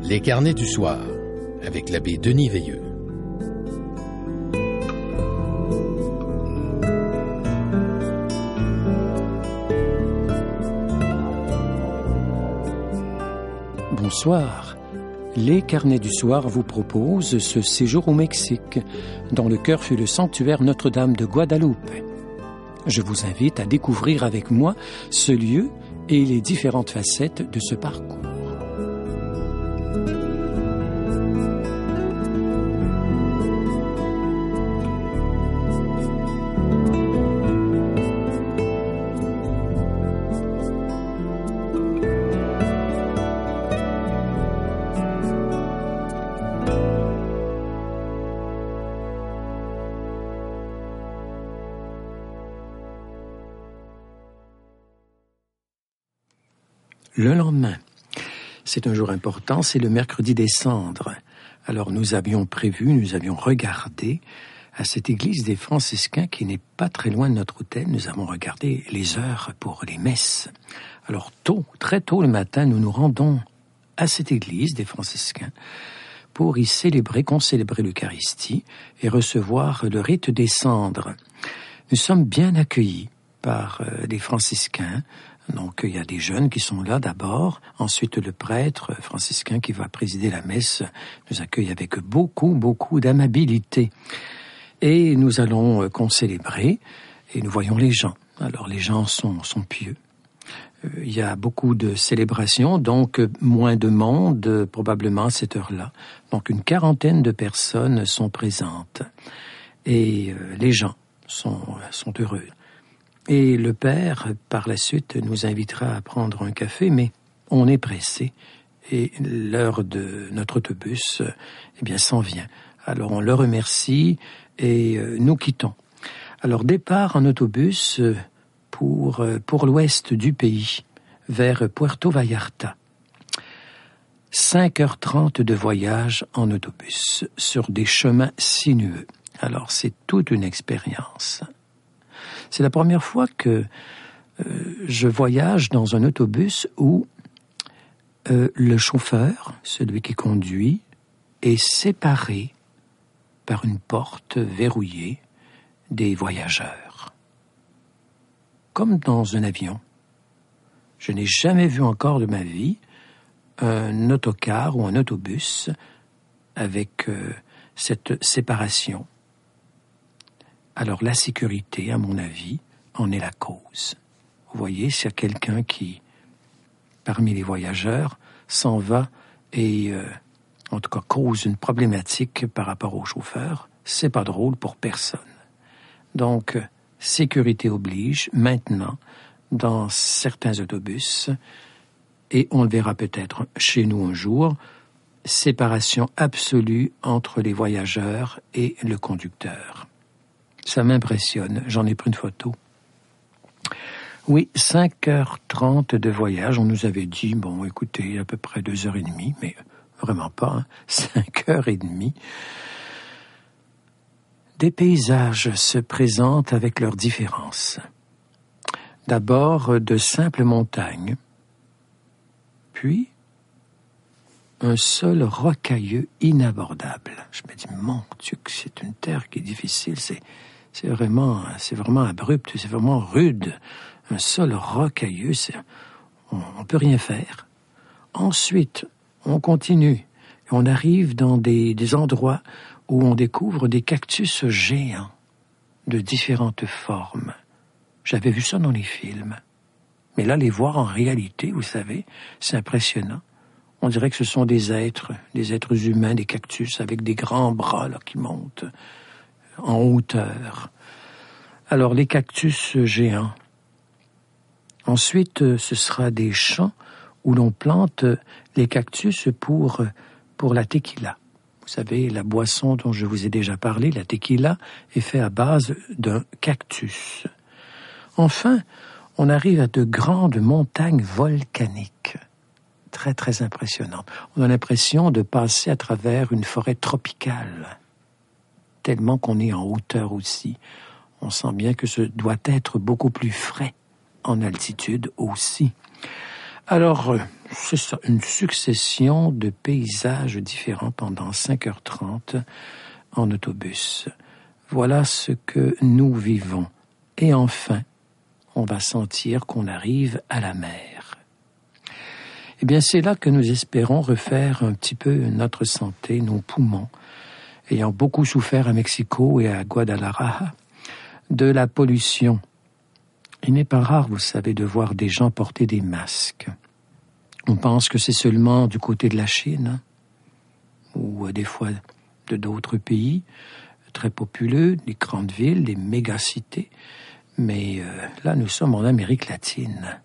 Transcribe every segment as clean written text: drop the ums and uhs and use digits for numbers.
Les carnets du soir, avec l'abbé Denis Veilleux. Bonsoir. Les carnets du soir vous proposent ce séjour au Mexique, dont le cœur fut le sanctuaire Notre-Dame de Guadalupe. Je vous invite à découvrir avec moi ce lieu et les différentes facettes de ce parcours. Le lendemain, c'est un jour important, c'est le mercredi des Cendres. Alors nous avions regardé à cette église des franciscains qui n'est pas très loin de notre hôtel, nous avons regardé les heures pour les messes. Alors très tôt le matin, nous nous rendons à cette église des franciscains pour y concélébrer l'Eucharistie et recevoir le rite des cendres. Nous sommes bien accueillis par les franciscains. Donc, il y a des jeunes qui sont là d'abord. Ensuite, le prêtre franciscain qui va présider la messe nous accueille avec beaucoup d'amabilité. Et nous allons concélébrer et nous voyons les gens. Alors, les gens sont pieux. Il y a beaucoup de célébrations, donc moins de monde probablement à cette heure-là. Donc, une quarantaine de personnes sont présentes. Et les gens sont heureux. Et le père, par la suite, nous invitera à prendre un café, mais on est pressé et l'heure de notre autobus, s'en vient. Alors on le remercie et nous quittons. Alors départ en autobus pour l'ouest du pays, vers Puerto Vallarta. 5h30 de voyage en autobus sur des chemins sinueux. Alors c'est toute une expérience. C'est la première fois que je voyage dans un autobus où le chauffeur, celui qui conduit, est séparé par une porte verrouillée des voyageurs. Comme dans un avion. Je n'ai jamais vu encore de ma vie un autocar ou un autobus avec cette séparation. Alors la sécurité, à mon avis, en est la cause. Vous voyez, s'il y a quelqu'un qui, parmi les voyageurs, s'en va et, en tout cas, cause une problématique par rapport au chauffeur, c'est pas drôle pour personne. Donc, sécurité oblige, maintenant, dans certains autobus, et on le verra peut-être chez nous un jour, séparation absolue entre les voyageurs et le conducteur. Ça m'impressionne, j'en ai pris une photo. Oui, 5h30 de voyage, on nous avait dit, écoutez, à peu près 2h30, mais vraiment pas, 5h30. Des paysages se présentent avec leurs différences. D'abord, de simples montagnes, puis un sol rocailleux inabordable. Je me dis, mon Dieu, que c'est une terre qui est difficile, c'est vraiment abrupt, c'est vraiment rude. Un sol rocailleux, on peut rien faire. Ensuite, on continue. Et on arrive dans des endroits où on découvre des cactus géants de différentes formes. J'avais vu ça dans les films. Mais là, les voir en réalité, vous savez, c'est impressionnant. On dirait que ce sont des êtres humains, des cactus avec des grands bras là, qui montent en hauteur. Alors, les cactus géants. Ensuite, ce sera des champs où l'on plante les cactus pour la tequila. Vous savez, la boisson dont je vous ai déjà parlé, la tequila, est faite à base d'un cactus. Enfin, on arrive à de grandes montagnes volcaniques. Très, très impressionnantes. On a l'impression de passer à travers une forêt tropicale. Tellement qu'on est en hauteur aussi. On sent bien que ce doit être beaucoup plus frais en altitude aussi. Alors, c'est ça, une succession de paysages différents pendant 5h30 en autobus. Voilà ce que nous vivons. Et enfin, on va sentir qu'on arrive à la mer. Eh bien, c'est là que nous espérons refaire un petit peu notre santé, nos poumons, ayant beaucoup souffert à Mexico et à Guadalajara de la pollution. Il n'est pas rare, vous savez, de voir des gens porter des masques. On pense que c'est seulement du côté de la Chine, ou des fois de d'autres pays très populeux, des grandes villes, des mégacités. Mais là, nous sommes en Amérique latine.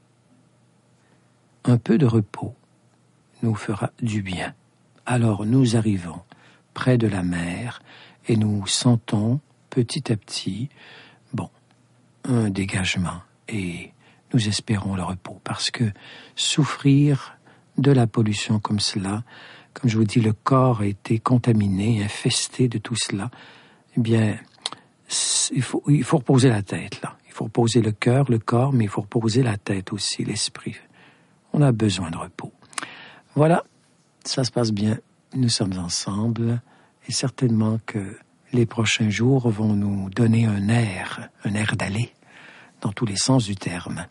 Un peu de repos nous fera du bien. Alors nous arrivons près de la mer et nous sentons petit à petit, un dégagement et nous espérons le repos parce que souffrir de la pollution comme cela, comme je vous dis, le corps a été contaminé, infesté de tout cela, eh bien, il faut reposer la tête là. Il faut reposer le cœur, le corps, mais il faut reposer la tête aussi, l'esprit. On a besoin de repos. Voilà, ça se passe bien. Nous sommes ensemble et certainement que les prochains jours vont nous donner un air d'aller, dans tous les sens du terme.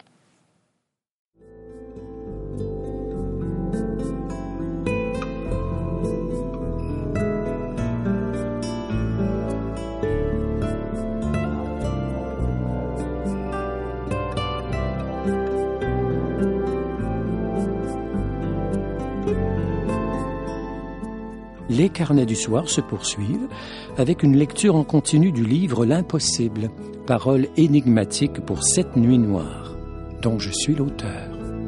Les carnets du soir se poursuivent avec une lecture en continu du livre L'Impossible, paroles énigmatiques pour 7 nuits noires, dont je suis l'auteur.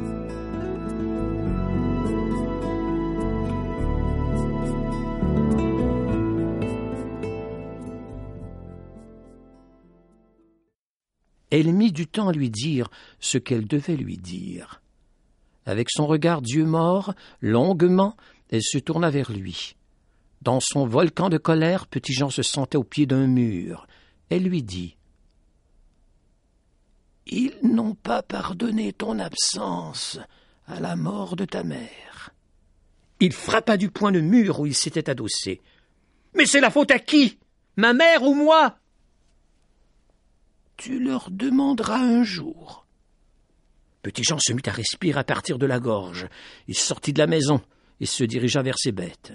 Elle mit du temps à lui dire ce qu'elle devait lui dire. Avec son regard d'yeux morts, longuement, elle se tourna vers lui. Dans son volcan de colère, Petit-Jean se sentait au pied d'un mur. Elle lui dit « Ils n'ont pas pardonné ton absence à la mort de ta mère. » Il frappa du poing le mur où il s'était adossé. « Mais c'est la faute à qui? Ma mère ou moi? » « Tu leur demanderas un jour. » Petit-Jean se mit à respirer à partir de la gorge. Il sortit de la maison et se dirigea vers ses bêtes.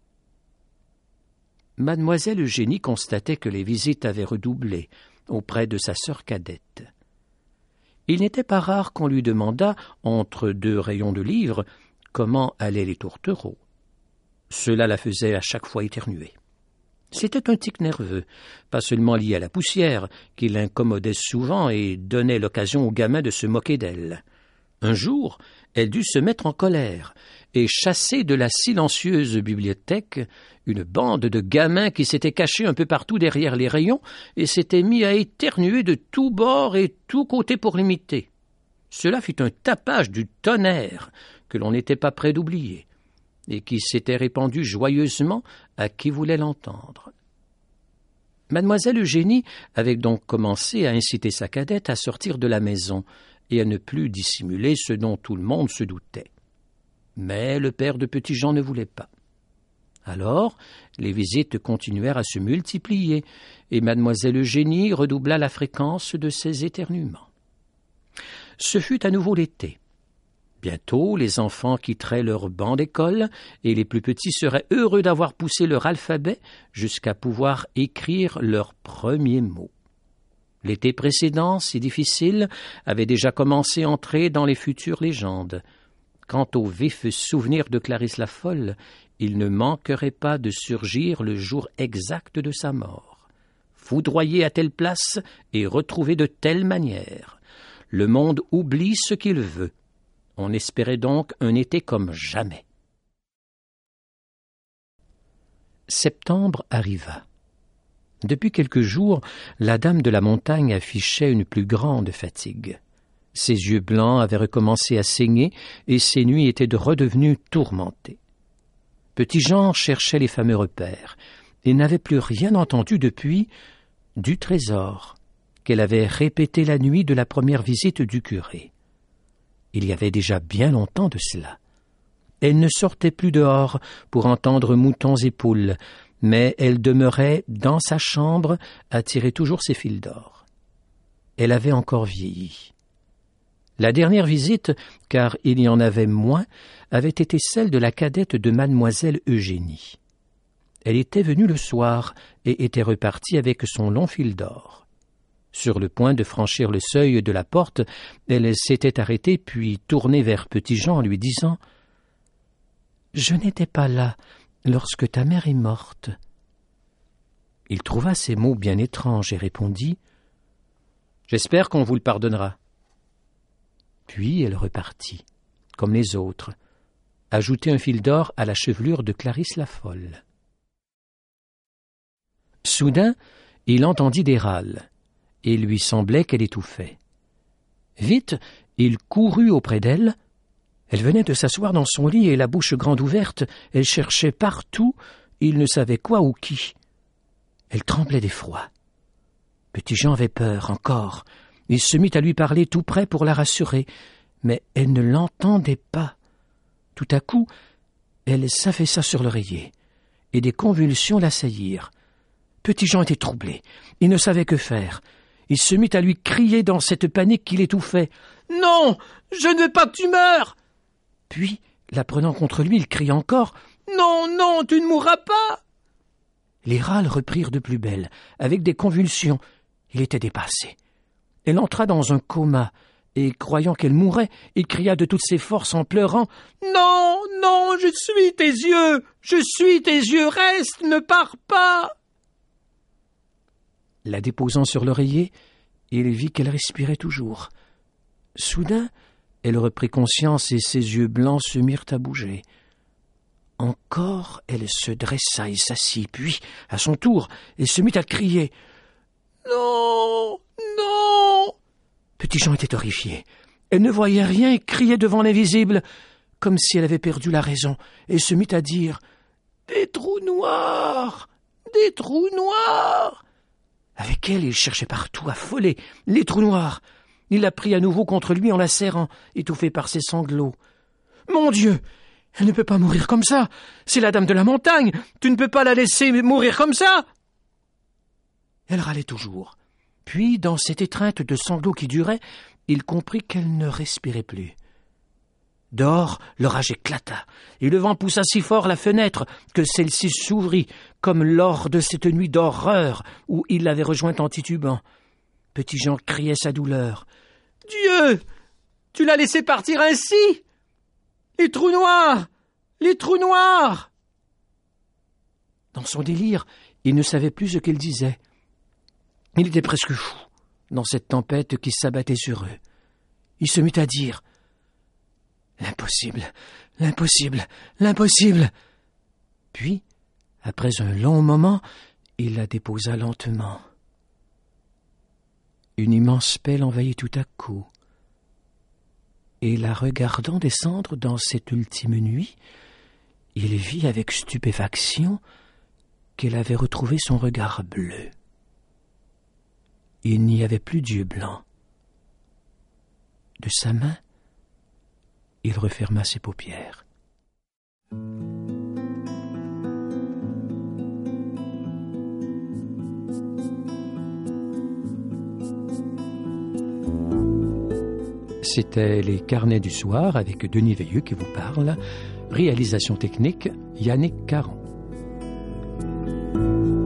Mademoiselle Eugénie constatait que les visites avaient redoublé auprès de sa sœur cadette. Il n'était pas rare qu'on lui demandât, entre 2 rayons de livres, comment allaient les tourtereaux. Cela la faisait à chaque fois éternuer. C'était un tic nerveux, pas seulement lié à la poussière, qui l'incommodait souvent et donnait l'occasion aux gamins de se moquer d'elle. Un jour, elle dut se mettre en colère et chasser de la silencieuse bibliothèque une bande de gamins qui s'étaient cachés un peu partout derrière les rayons et s'étaient mis à éternuer de tous bords et tous côtés pour l'imiter. Cela fut un tapage du tonnerre que l'on n'était pas près d'oublier et qui s'était répandu joyeusement à qui voulait l'entendre. Mademoiselle Eugénie avait donc commencé à inciter sa cadette à sortir de la maison et à ne plus dissimuler ce dont tout le monde se doutait. Mais le père de Petit-Jean ne voulait pas. Alors, les visites continuèrent à se multiplier, et mademoiselle Eugénie redoubla la fréquence de ses éternuements. Ce fut à nouveau l'été. Bientôt, les enfants quitteraient leur banc d'école, et les plus petits seraient heureux d'avoir poussé leur alphabet jusqu'à pouvoir écrire leurs premiers mots. L'été précédent, si difficile, avait déjà commencé à entrer dans les futures légendes. Quant au vif souvenir de Clarisse la Folle, il ne manquerait pas de surgir le jour exact de sa mort. Foudroyé à telle place et retrouvé de telle manière. Le monde oublie ce qu'il veut. On espérait donc un été comme jamais. Septembre arriva. Depuis quelques jours, la dame de la montagne affichait une plus grande fatigue. Ses yeux blancs avaient recommencé à saigner et ses nuits étaient redevenues tourmentées. Petit-Jean cherchait les fameux repères et n'avait plus rien entendu depuis du trésor qu'elle avait répété la nuit de la première visite du curé. Il y avait déjà bien longtemps de cela. Elle ne sortait plus dehors pour entendre moutons et poules, mais elle demeurait dans sa chambre à tirer toujours ses fils d'or. Elle avait encore vieilli. La dernière visite, car il y en avait moins, avait été celle de la cadette de mademoiselle Eugénie. Elle était venue le soir et était repartie avec son long fil d'or. Sur le point de franchir le seuil de la porte, elle s'était arrêtée puis tournée vers Petit-Jean en lui disant « Je n'étais pas là lorsque ta mère est morte. » Il trouva ces mots bien étranges et répondit « J'espère qu'on vous le pardonnera. » Puis elle repartit, comme les autres, ajouter un fil d'or à la chevelure de Clarisse la folle. Soudain, il entendit des râles. Il lui semblait qu'elle étouffait. Vite, il courut auprès d'elle. Elle venait de s'asseoir dans son lit et la bouche grande ouverte. Elle cherchait partout, il ne savait quoi ou qui. Elle tremblait d'effroi. Petit-Jean avait peur encore. Il se mit à lui parler tout près pour la rassurer, mais elle ne l'entendait pas. Tout à coup, elle s'affaissa sur l'oreiller, et des convulsions l'assaillirent. Petit-Jean était troublé. Il ne savait que faire. Il se mit à lui crier dans cette panique qui l'étouffait. « Non, je ne veux pas que tu meurs !» Puis, la prenant contre lui, il cria encore. « Non, non, tu ne mourras pas !» Les râles reprirent de plus belle, avec des convulsions. Il était dépassé. Elle entra dans un coma, et, croyant qu'elle mourrait, il cria de toutes ses forces en pleurant. « Non, non, je suis tes yeux, reste, ne pars pas !» La déposant sur l'oreiller, il vit qu'elle respirait toujours. Soudain, elle reprit conscience et ses yeux blancs se mirent à bouger. Encore, elle se dressa et s'assit, puis, à son tour, elle se mit à crier. « Non, non !» Petit-Jean était horrifié. Elle ne voyait rien et criait devant l'invisible, comme si elle avait perdu la raison, et se mit à dire « Des trous noirs, des trous noirs !» Avec elle, il cherchait partout, affolé, les trous noirs. Il la prit à nouveau contre lui en la serrant, étouffée par ses sanglots. « Mon Dieu, elle ne peut pas mourir comme ça. C'est la dame de la montagne. Tu ne peux pas la laisser mourir comme ça. » Elle râlait toujours. Puis, dans cette étreinte de sanglots qui durait, il comprit qu'elle ne respirait plus. Dehors, l'orage éclata, et le vent poussa si fort la fenêtre que celle-ci s'ouvrit, comme lors de cette nuit d'horreur où il l'avait rejointe en titubant. Petit-Jean criait sa douleur. « Dieu, tu l'as laissé partir ainsi ! Les trous noirs ! Les trous noirs !» Dans son délire, il ne savait plus ce qu'elle disait. Il était presque fou, dans cette tempête qui s'abattait sur eux. Il se mit à dire « L'impossible, l'impossible, l'impossible !» Puis, après un long moment, il la déposa lentement. Une immense paix l'envahit tout à coup. Et la regardant descendre dans cette ultime nuit, il vit avec stupéfaction qu'elle avait retrouvé son regard bleu. Il n'y avait plus d'yeux blancs. De sa main, il referma ses paupières. C'était les Carnets du soir avec Denis Veilleux qui vous parle. Réalisation technique, Yannick Caron.